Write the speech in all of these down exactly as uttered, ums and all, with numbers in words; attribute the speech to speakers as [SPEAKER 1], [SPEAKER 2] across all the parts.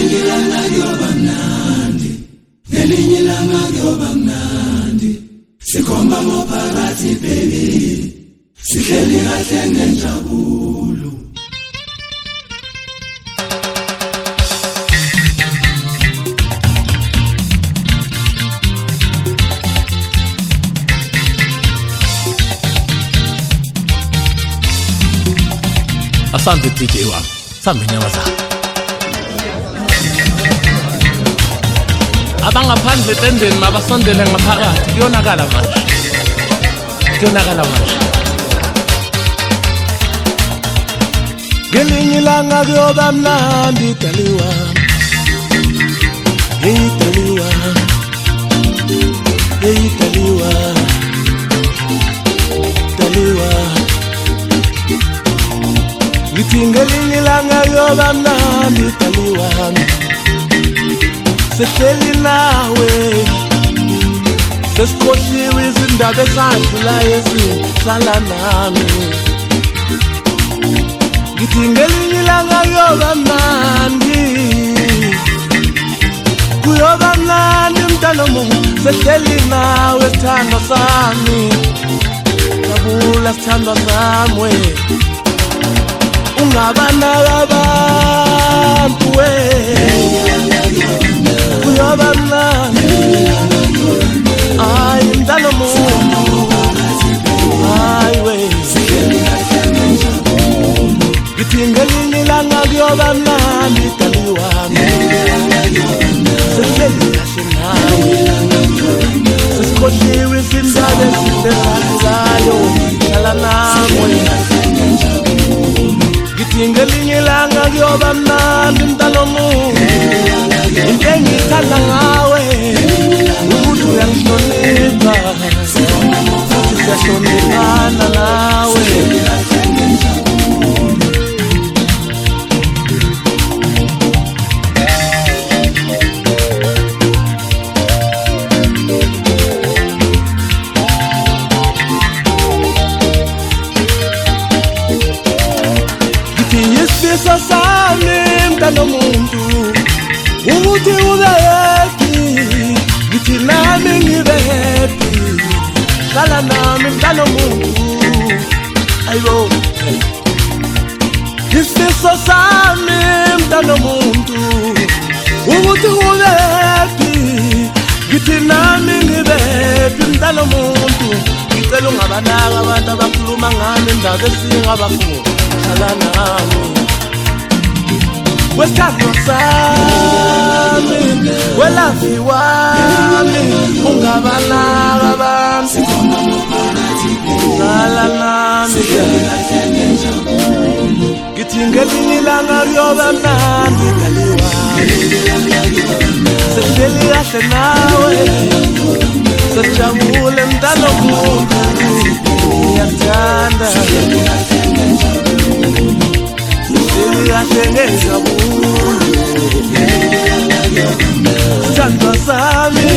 [SPEAKER 1] ngelinye ilanga kuyoba mnandi ngelinye ilanga kuyoba mnandi sikhomba ngophakathi baby sihleli kahle ngenjabulo
[SPEAKER 2] Asante D J wa sambe nyamazana abangaphandle tendeni mabasondele ngaphakathi kuyonakala manje kuyonakala manje
[SPEAKER 3] ngelinye ilanga kuyoba mnandi daliwa hey daliwa hey daliwa daliwa ngithi ngelinye ilanga kuyoba mnandi daliwa sehleli nawe sesikhohliwe izindaba esadlula ezihlala nami ngithi ngelinye ilanga kuyoba mnandi kuyoba mnandi mntana omuntu sehleli nawe sithandwa sami jabula sithandwa sami ungabanaka abantu we kuyoba mnandi ay mntana omuntu ay we ngithi ngelinye ilanga kuyoba mnandi daliwa sehleli kahle nawe sesikhohliwe izindaba ezihlelayo hlala nawe ngithi ngelinye ilanga kuyoba mnandi mntana omuntu into engiyithanda ngawe ukuthi uyangihlonipha futhi siyahloniphana nawe isifiso sami mntana omuntu ukuthi ube happy ngithi nami ngibe happy hlala nami mntana omuntu ayibo isifiso sami mntana omuntu ukuthi ube happy ngithi nami ngibe happy mntana omuntu ngicela ungabanaka abantu abakhuluma ngami indaba esingabafuni hlala nami wesithandwa sami welafi wami ungabanaka abantu hlala nami ngithi ngelinye ilanga kuyoba mnandi daliwa sehleli kahle nawe sesijabule mntana omuntu ngiyakuthanda sithandwa sami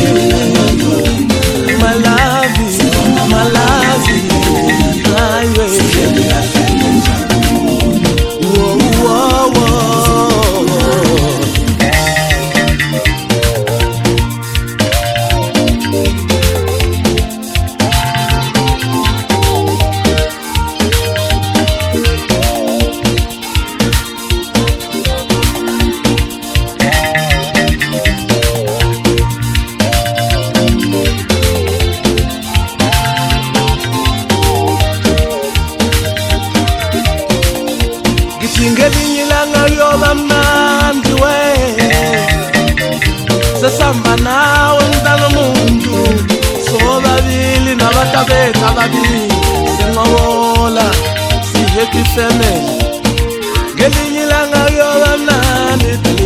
[SPEAKER 3] malavi malavi highway whoa whoa whoa ngelinye ilanga kuyoba mnandi we sesihamba nawe mntana omuntu sobabili nabatabethu ababili sinqobola si-happy family ngelinye ilanga kuyoba mnandi